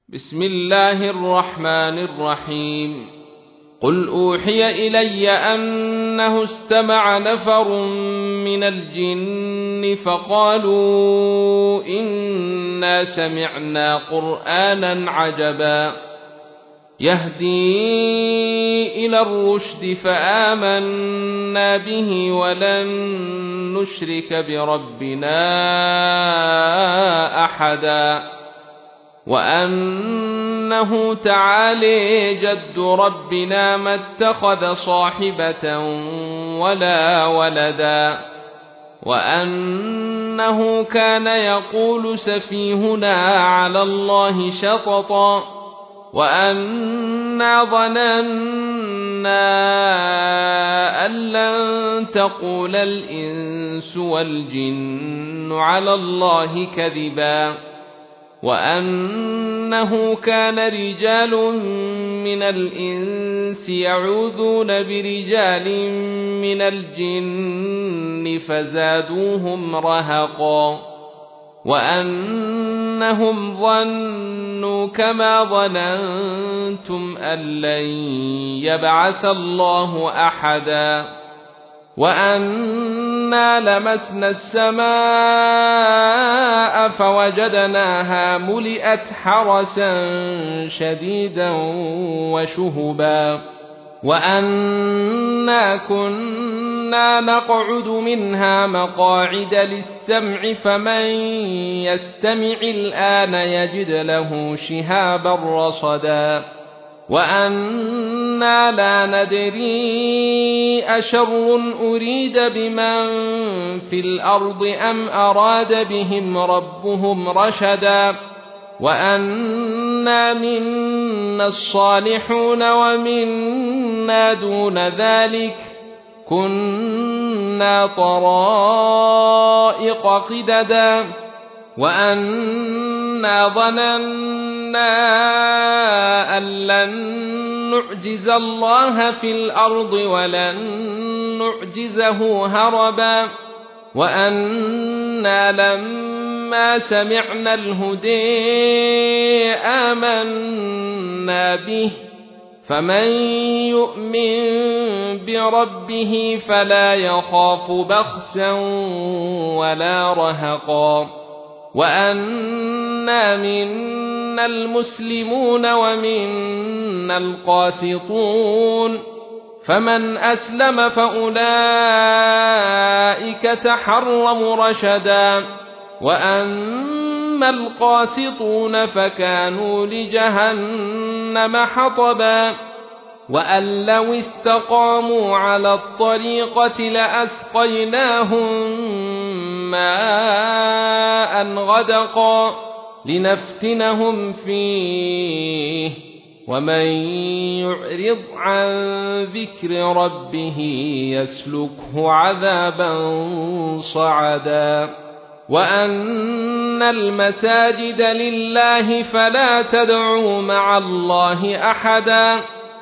بسم الله الرحمن الرحيم قل أوحي إلي أنه استمع نفر من الجن فقالوا إنا سمعنا قرآنا عجبا يهدي إلى الرشد فآمنا به ولن نشرك بربنا أحدا وأنه تعالى جد ربنا ما اتخذ صاحبة ولا ولدا وأنه كان يقول سفيهنا على الله شططا وأنا ظننا أن لن تقول الإنس والجن على الله كذبا وأنه كان رجال من الإنس يعوذون برجال من الجن فزادوهم رهقا وأنهم ظنوا كما ظننتم أن لن يبعث الله أحدا وأنا لمسنا السماء فوجدناها ملئت حرسا شديدا وشهبا وأنا كنا نقعد منها مقاعد للسمع فمن يستمع الآن يجد له شهابا رصدا وأنا لا ندري أشر أريد بمن في الأرض أم أراد بهم ربهم رشدا وأنا منا الصالحون ومنا دون ذلك كنا طرائق قددا وأنا ظننا أن لن نعجز الله في الأرض ولن نعجزه هربا وأنا لما سمعنا الهدى آمنا به فمن يؤمن بربه فلا يخاف بخسا ولا رهقا وأنا منا المسلمون ومنا القاسطون فمن أسلم فأولئك تحرموا رشدا وأما القاسطون فكانوا لجهنم حطبا وأن لو استقاموا على الطريقة لأسقيناهم ماء غدقا لنفتنهم فيه ومن يعرض عن ذكر ربه يسلكه عذابا صعدا وأن المساجد لله فلا تدعوا مع الله أحدا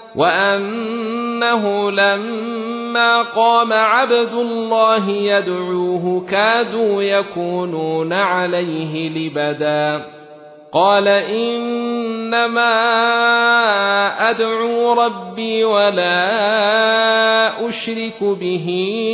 وأنه لما قام عبد الله يدعوه كادوا يكونون عليه لبدا قال إنما أدعو ربي ولا أشرك به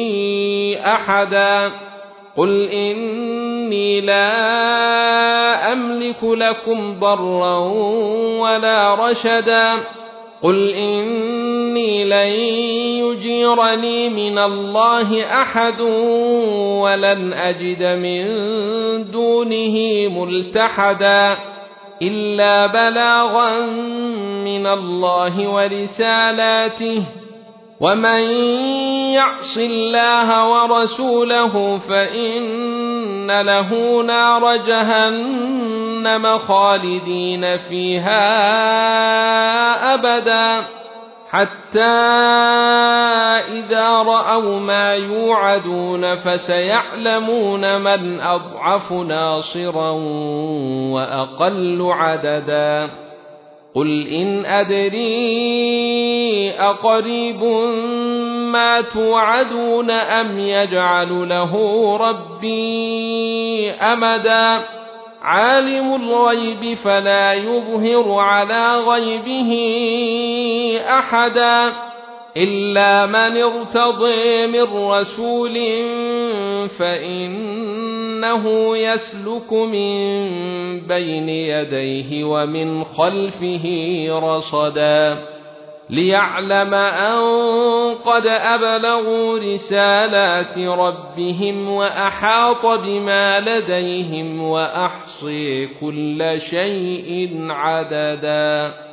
أحدا قل إني لا أملك لكم ضرا ولا رشدا قل إني لن يجيرني من الله أحد ولن أجد من دونه ملتحدا إلا بلاغا من الله ورسالاته ومن يعص الله ورسوله فإن له نار جهنم خالدين فيها أبدا حتى إذا رأوا ما يوعدون فسيعلمون من أضعف ناصرا وأقل عددا قل إن أدري أقريب ما توعدون أم يجعل له ربي أمدا عالم الغيب فلا يظهر على غيبه أحدا إلا من ارتضي من رسول فإنه يسلك من بين يديه ومن خلفه رصدا ليعلم أن قد أبلغوا رسالات ربهم وأحاط بما لديهم وأحصي كل شيء عددا